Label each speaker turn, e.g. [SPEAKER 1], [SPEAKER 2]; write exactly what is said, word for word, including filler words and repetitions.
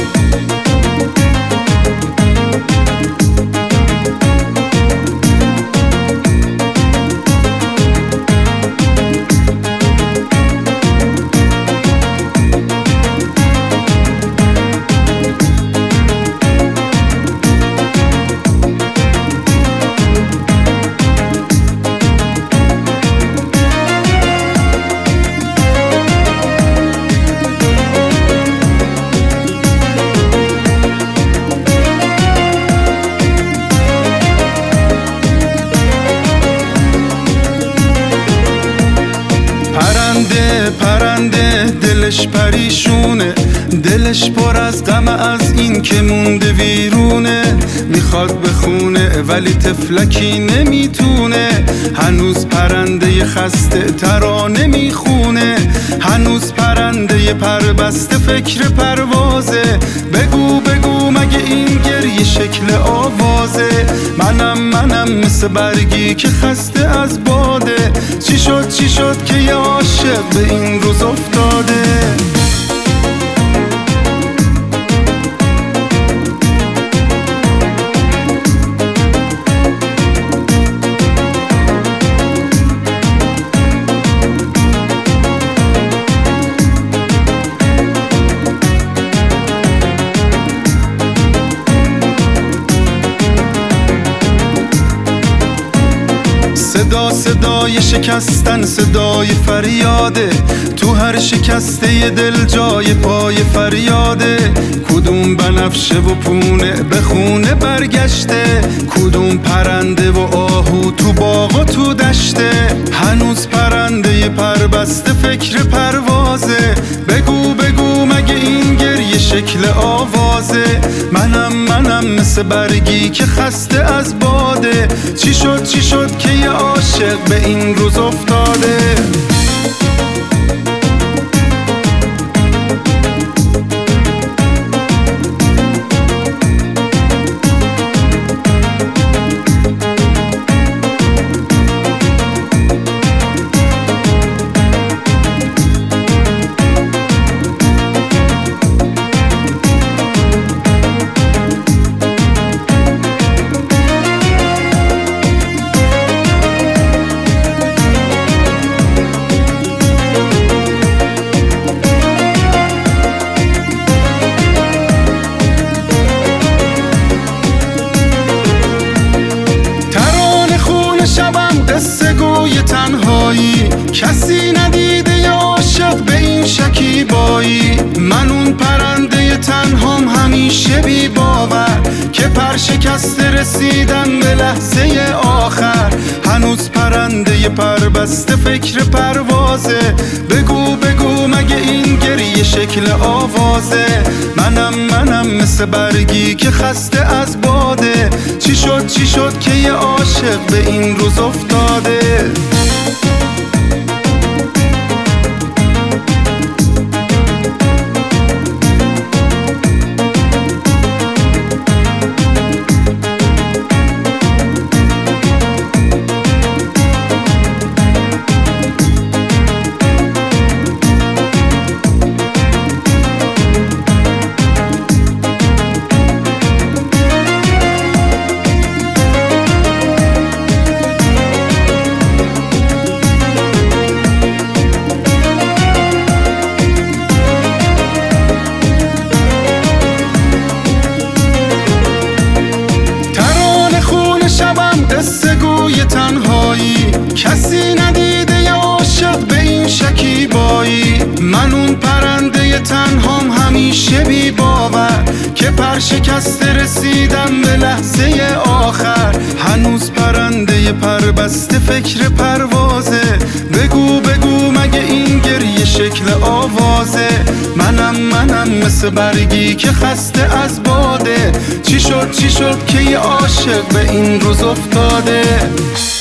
[SPEAKER 1] پرنده پرنده دلش پریشونه، دلش پر از غم از این که مونده ویرونه. میخواد بخونه ولی تفلکی نمیتونه، هنوز پرنده خسته ترانه میخونه. هنوز پرنده پربسته فکر پروازه، بگو بگو مگه این گریه شکل آوازه. منم منم مثل برگی که خسته از باده، چی شد چی شد که یه عاشق به این روز افتاده. صدا صدای شکستن، صدای فریاده، تو هر شکسته دل جای پای فریاده. کدوم بنفشه و پونه به خونه برگشته، کدوم پرنده و آهو تو باغ و تو دشته. هنوز پرنده پربسته فکر پروازه، بگو بگو مگه این گریه شکل آوازه. منم منم مثل برگی که خسته از باده، چی شد چی شد که یه عاشق به این روز افتاده. قصه گوی تنهایی، کسی ندیده یه عاشق به این شکیبایی. من اون پرنده تنهام همیشه بی باور، که پر شکسته رسیدم به لحظه آخر. هنوز پرنده پربسته فکر پروازه، بگو بگو مگه این گریه شکل آوازه. منم منم مثل برگی که خسته از باده، چی شد چی شد که یه عاشق به این روز افتاده. قصه گوی تنهایی، کسی ندیده یه عاشق به این شکیبایی. من اون پرنده تنهام همیشه بی باور، که پر شکسته رسیدم به لحظه آخر. هنوز پرنده پربسته فکر پروازه، بگو بگو مگه این گریه شکل آوازه. منم منم مثل برگی که خسته از باده، چی شد چی شد که یه عاشق به این روز افتاده.